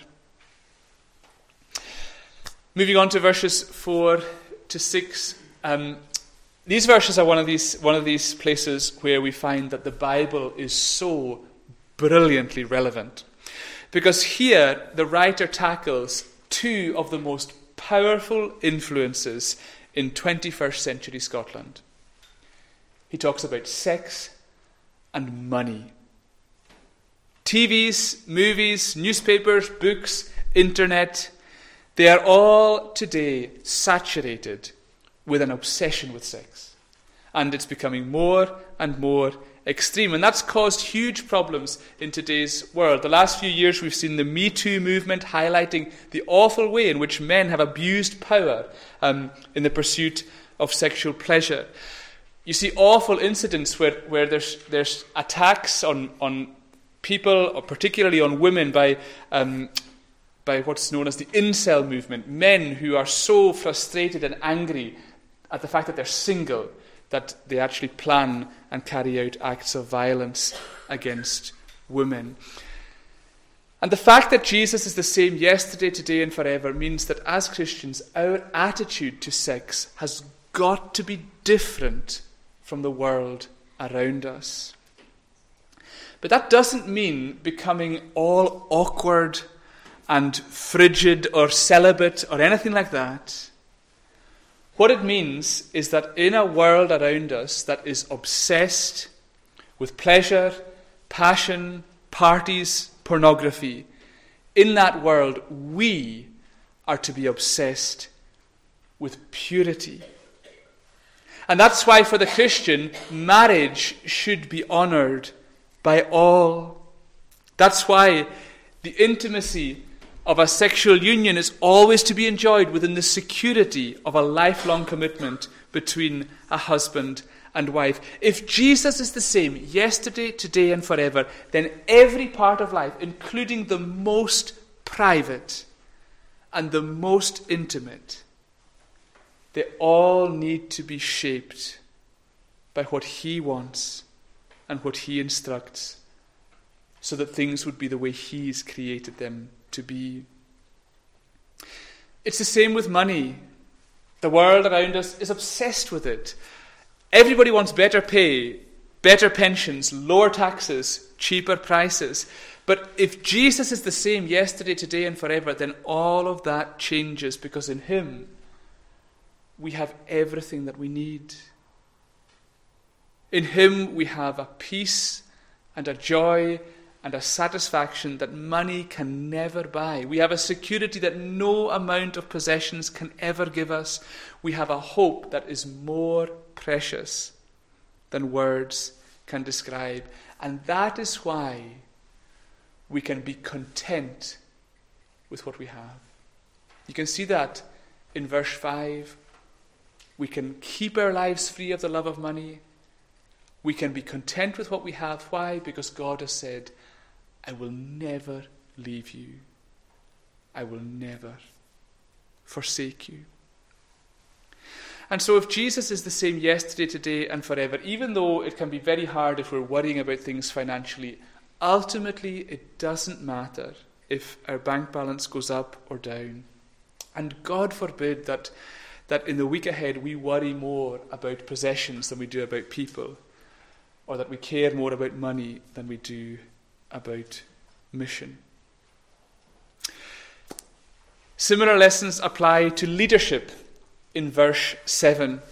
B: Moving on to verses four to six. Um, these verses are one of these one of these places where we find that the Bible is so brilliantly relevant. Because here the writer tackles two of the most powerful influences in twenty-first century Scotland. He talks about sex and money. T Vs, movies, newspapers, books, internet, they are all today saturated with an obsession with sex. And it's becoming more and more extreme. And that's caused huge problems in today's world. The last few years we've seen the Me Too movement highlighting the awful way in which men have abused power um, in the pursuit of sexual pleasure. You see awful incidents where, where there's, there's attacks on, on people, or particularly on women, by um, by what's known as the incel movement, men who are so frustrated and angry at the fact that they're single that they actually plan and carry out acts of violence against women. And the fact that Jesus is the same yesterday, today, and forever means that as Christians, our attitude to sex has got to be different from the world around us. But that doesn't mean becoming all awkward and frigid or celibate or anything like that. What it means is that in a world around us that is obsessed with pleasure, passion, parties, pornography, in that world we are to be obsessed with purity. And that's why for the Christian, marriage should be honoured by all. That's why the intimacy of a sexual union is always to be enjoyed within the security of a lifelong commitment between a husband and wife. If Jesus is the same yesterday, today, and forever, then every part of life, including the most private and the most intimate, they all need to be shaped by what he wants and what he instructs, so that things would be the way he's created them to be. It's the same with money. The world around us is obsessed with it. Everybody wants better pay, better pensions, lower taxes, cheaper prices. But if Jesus is the same yesterday, today, and forever, then all of that changes, because in him we have everything that we need. In him we have a peace and a joy and a satisfaction that money can never buy. We have a security that no amount of possessions can ever give us. We have a hope that is more precious than words can describe. And that is why we can be content with what we have. You can see that in verse five. We can keep our lives free of the love of money. We can be content with what we have. Why? Because God has said, I will never leave you. I will never forsake you. And so if Jesus is the same yesterday, today, and forever, even though it can be very hard if we're worrying about things financially, ultimately it doesn't matter if our bank balance goes up or down. And God forbid that, that in the week ahead we worry more about possessions than we do about people, or that we care more about money than we do about mission. Similar lessons apply to leadership in verse seven.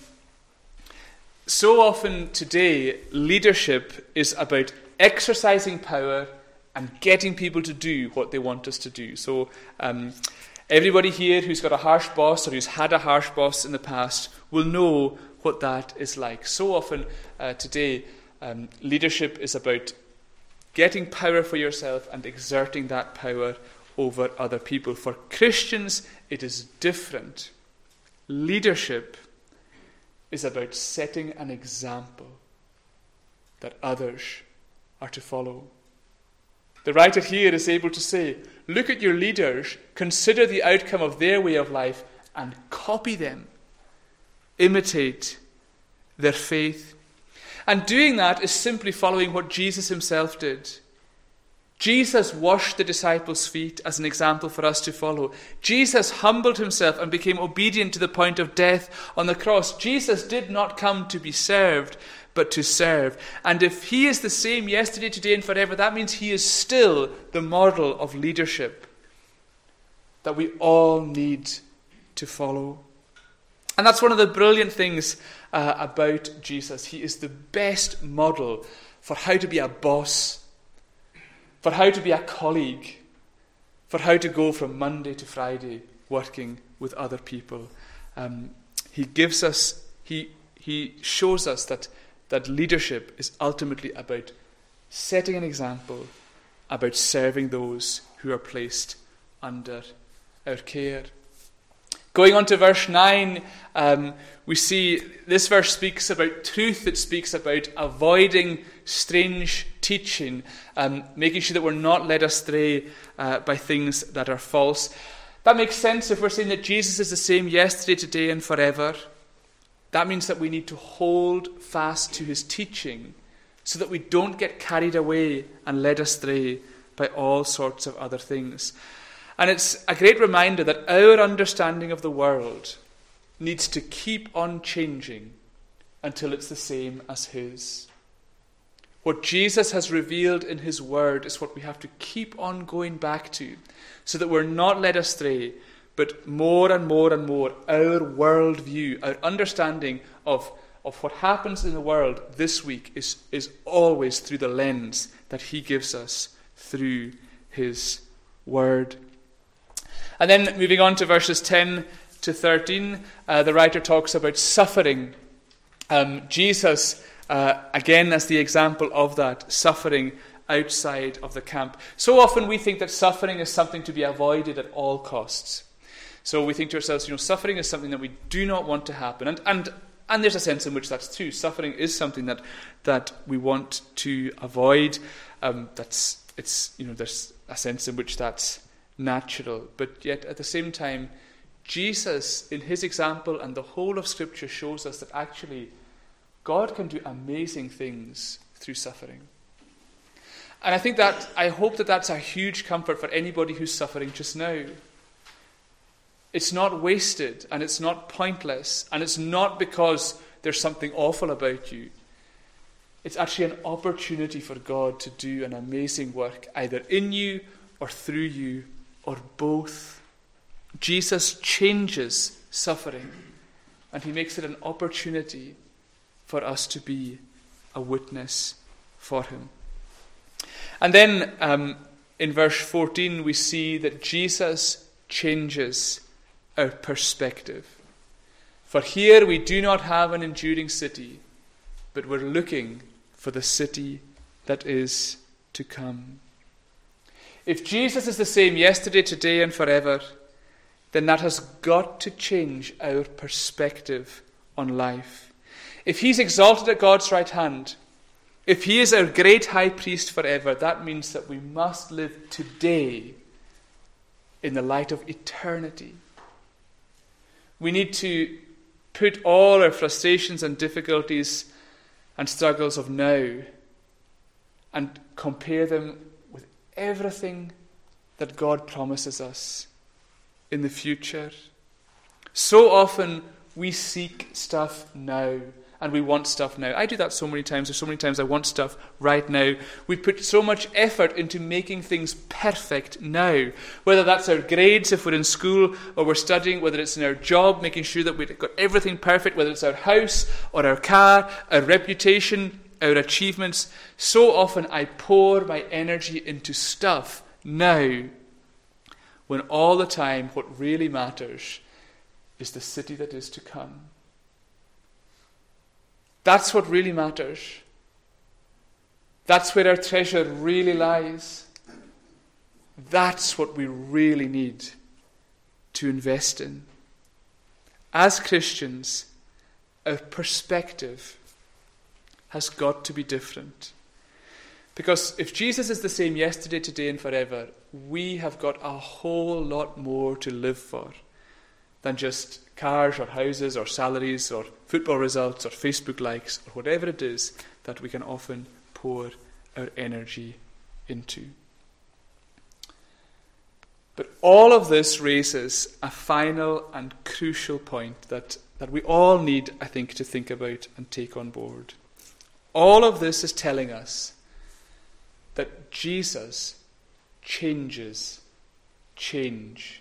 B: So often today, leadership is about exercising power and getting people to do what they want us to do. So um, everybody here who's got a harsh boss or who's had a harsh boss in the past will know what that is like. So often uh, today, um, leadership is about getting power for yourself and exerting that power over other people. For Christians, it is different. Leadership is about setting an example that others are to follow. The writer here is able to say, look at your leaders, consider the outcome of their way of life, and copy them. Imitate their faith. And doing that is simply following what Jesus himself did. Jesus washed the disciples' feet as an example for us to follow. Jesus humbled himself and became obedient to the point of death on the cross. Jesus did not come to be served, but to serve. And if he is the same yesterday, today, and forever, that means he is still the model of leadership that we all need to follow. And that's one of the brilliant things uh, about Jesus. He is the best model for how to be a boss, for how to be a colleague, for how to go from Monday to Friday working with other people. Um, he gives us, he he shows us that, that leadership is ultimately about setting an example, about serving those who are placed under our care. Going on to verse nine, um, we see this verse speaks about truth. It speaks about avoiding strange teaching, um, making sure that we're not led astray uh, by things that are false. That makes sense if we're saying that Jesus is the same yesterday, today, and forever. That means that we need to hold fast to his teaching so that we don't get carried away and led astray by all sorts of other things. And it's a great reminder that our understanding of the world needs to keep on changing until it's the same as his. What Jesus has revealed in his word is what we have to keep on going back to so that we're not led astray, but more and more and more our worldview, our understanding of, of what happens in the world this week is, is always through the lens that he gives us through his word. And then moving on to verses ten to thirteen, uh, the writer talks about suffering. Um, Jesus, uh, again, as the example of that, suffering outside of the camp. So often we think that suffering is something to be avoided at all costs. So we think to ourselves, you know, suffering is something that we do not want to happen. And and and there's a sense in which that's true. Suffering is something that that we want to avoid. Um, that's it's you know, there's a sense in which that's natural, but yet at the same time, Jesus, in his example and the whole of Scripture, shows us that actually God can do amazing things through suffering. And I think that, I hope that that's a huge comfort for anybody who's suffering just now. It's not wasted, and it's not pointless, and it's not because there's something awful about you. It's actually an opportunity for God to do an amazing work, either in you or through you, or both. Jesus changes suffering, and he makes it an opportunity for us to be a witness for him. And then um, in verse fourteen, we see that Jesus changes our perspective. For here we do not have an enduring city, but we're looking for the city that is to come. If Jesus is the same yesterday, today, and forever, then that has got to change our perspective on life. If he's exalted at God's right hand, if he is our great high priest forever, that means that we must live today in the light of eternity. We need to put all our frustrations and difficulties and struggles of now and compare them with everything that God promises us in the future. So often we seek stuff now, and we want stuff now. I do that so many times. There's so many times I want stuff right now. We put so much effort into making things perfect now. Whether that's our grades if we're in school or we're studying, whether it's in our job, making sure that we've got everything perfect, whether it's our house or our car, our reputation, our achievements. So often I pour my energy into stuff now, when all the time what really matters is the city that is to come. That's what really matters. That's where our treasure really lies. That's what we really need to invest in. As Christians, our perspective has got to be different. Because if Jesus is the same yesterday, today, and forever, we have got a whole lot more to live for than just cars or houses or salaries or football results or Facebook likes or whatever it is that we can often pour our energy into. But all of this raises a final and crucial point that, that we all need, I think, to think about and take on board. All of this is telling us that Jesus changes change.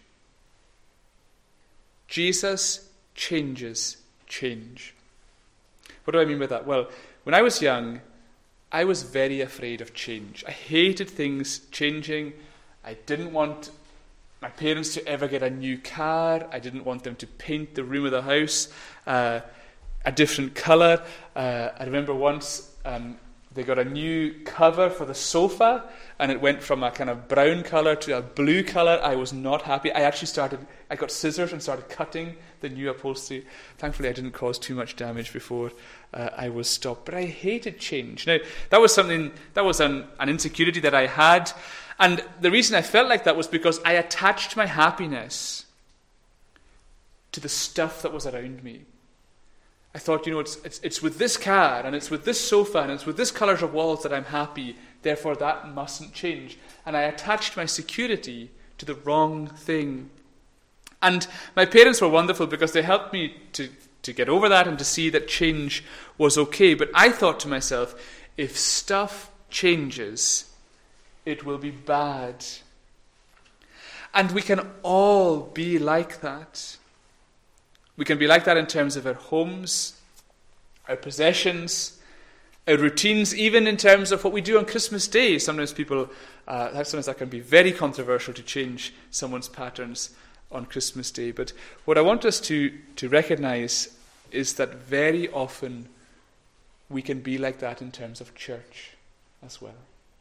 B: Jesus changes change. What do I mean by that? Well, when I was young, I was very afraid of change. I hated things changing. I didn't want my parents to ever get a new car. I didn't want them to paint the room of the house uh, a different colour. Uh, I remember once um, they got a new cover for the sofa, and it went from a kind of brown colour to a blue colour. I was not happy. I actually started, I got scissors and started cutting the new upholstery. Thankfully, I didn't cause too much damage before uh, I was stopped. But I hated change. Now, that was something, that was an, an insecurity that I had. And the reason I felt like that was because I attached my happiness to the stuff that was around me. I thought, you know, it's, it's it's with this car, and it's with this sofa, and it's with this colours of walls that I'm happy, therefore that mustn't change. And I attached my security to the wrong thing. And my parents were wonderful because they helped me to, to get over that and to see that change was okay. But I thought to myself, if stuff changes, it will be bad. And we can all be like that. We can be like that in terms of our homes, our possessions, our routines, even in terms of what we do on Christmas Day. Sometimes people, uh, sometimes that can be very controversial to change someone's patterns on Christmas Day. But what I want us to, to recognize is that very often we can be like that in terms of church as well.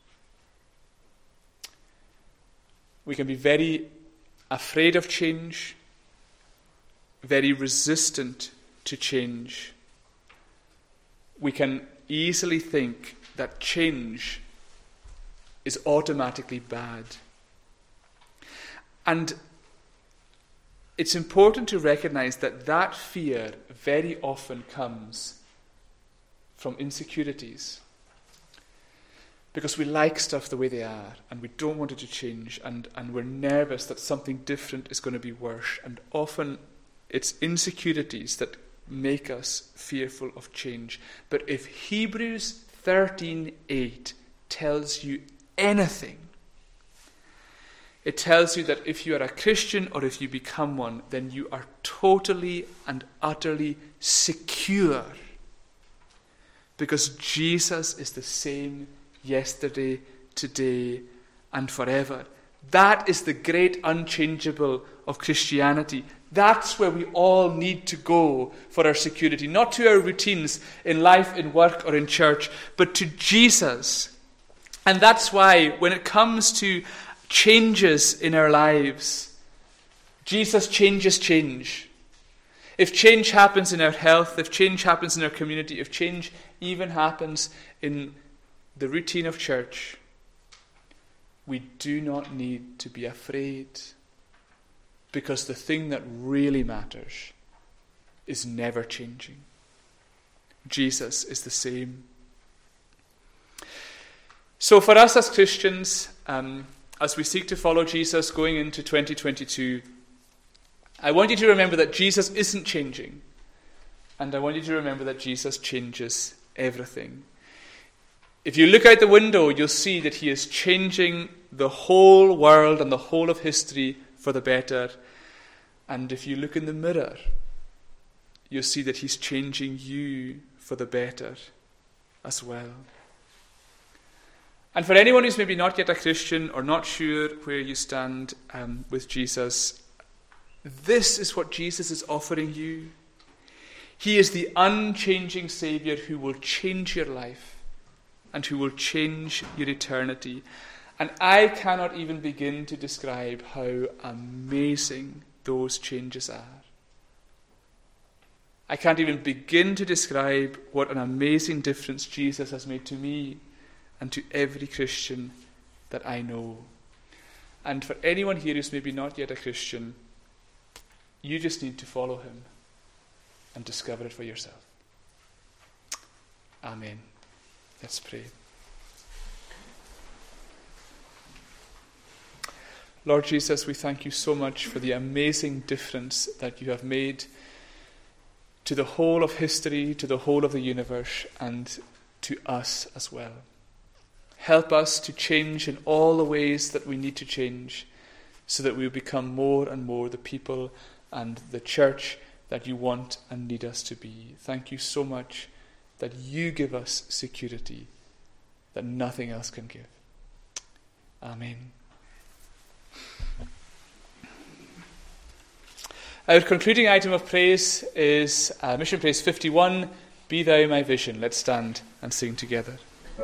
B: We can be very afraid of change, very resistant to change. We can easily think that change is automatically bad. And it's important to recognize that that fear very often comes from insecurities. Because we like stuff the way they are, and we don't want it to change, and, and we're nervous that something different is going to be worse. And often it's insecurities that make us fearful of change. But if Hebrews thirteen eight tells you anything, it tells you that if you are a Christian or if you become one, then you are totally and utterly secure. Because Jesus is the same yesterday, today, and forever. That is the great unchangeable of Christianity. That's where we all need to go for our security. Not to our routines in life, in work, or in church, but to Jesus. And that's why when it comes to changes in our lives, Jesus changes change. If change happens in our health, if change happens in our community, if change even happens in the routine of church, we do not need to be afraid, because the thing that really matters is never changing. Jesus is the same. So for us as Christians, um, as we seek to follow Jesus going into twenty twenty-two, I want you to remember that Jesus isn't changing. And I want you to remember that Jesus changes everything. If you look out the window, you'll see that he is changing the whole world and the whole of history for the better. And if you look in the mirror, you'll see that he's changing you for the better as well. And for anyone who's maybe not yet a Christian or not sure where you stand um, with Jesus, this is what Jesus is offering you. He is the unchanging Saviour who will change your life and who will change your eternity. And I cannot even begin to describe how amazing those changes are. I can't even begin to describe what an amazing difference Jesus has made to me and to every Christian that I know. And for anyone here who's maybe not yet a Christian, you just need to follow him and discover it for yourself. Amen. Let's pray. Lord Jesus, we thank you so much for the amazing difference that you have made to the whole of history, to the whole of the universe, and to us as well. Help us to change in all the ways that we need to change so that we will become more and more the people and the church that you want and need us to be. Thank you so much that you give us security that nothing else can give. Amen. Our concluding item of praise is uh, Mission Praise fifty-one, Be Thou My Vision. Let's stand and sing together.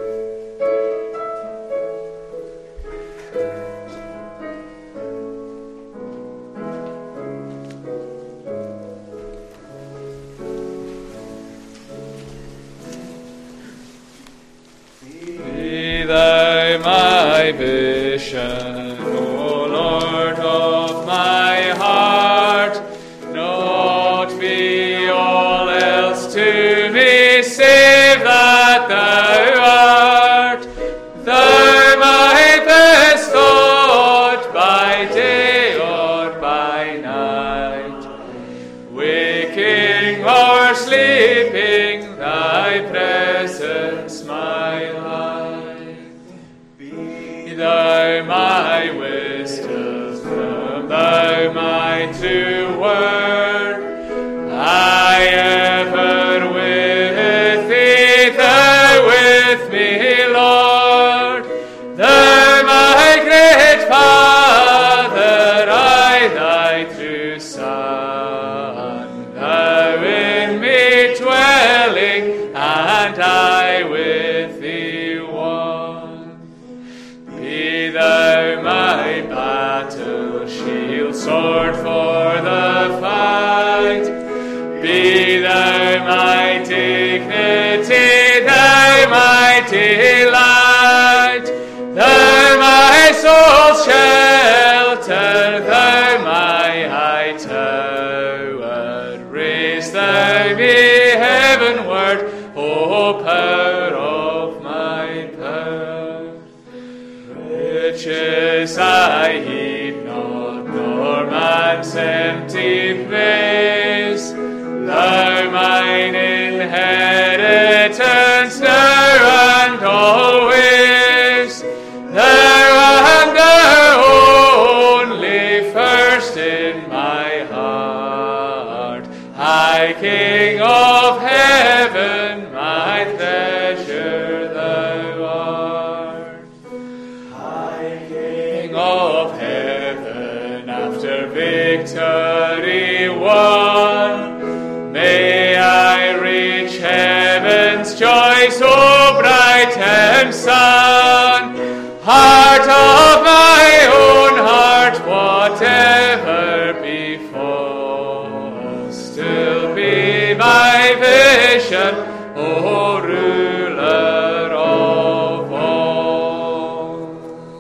B: Be Thou my vision, O Lord of my heart, not be all else to me save that thou art. Thou my best thought by day or by night, waking or sleeping, thy presence my life. Be thou my wisdom, thou my true word, I ever with thee, thou with me, Lord. Thou my great Father, I thy true Son, thou in me dwelling, and I with thee one. Be thou my battle shield, sword for the fight. Be thou my dignity, thou my delight, thou my soul's shelter, thou my high tower. Raise thou me heavenward, O power of my power. Riches I heed not, nor man's empty praise. Thou mine inheritance now and always. Thou and thou only first in my heart. High King of heaven, my treasure thou art. High King of heaven, after victory won, may I reach heaven's joy so bright and sun. Heart of my own heart, whatever befall, still be my vision, O ruler of all.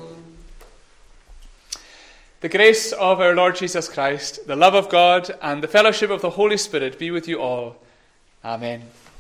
B: The grace of our Lord Jesus Christ, the love of God, and the fellowship of the Holy Spirit be with you all. Amen.